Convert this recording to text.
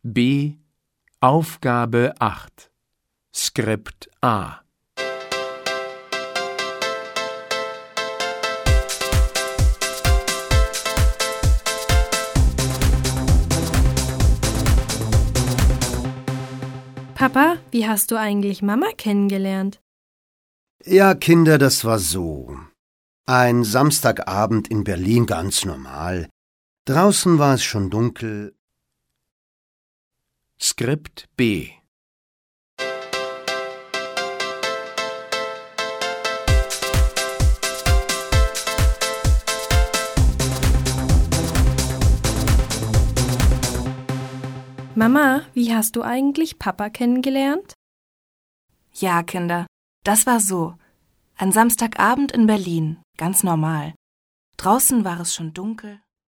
B. Aufgabe 8. Skript A. Papa, wie hast du eigentlich Mama kennengelernt? Ja, Kinder, das war so. Ein Samstagabend in Berlin, ganz normal. Draußen war es schon dunkel. Skript B. Mama, wie hast du eigentlich Papa kennengelernt? Ja, Kinder, das war so. Ein Samstagabend in Berlin, ganz normal. Draußen war es schon dunkel.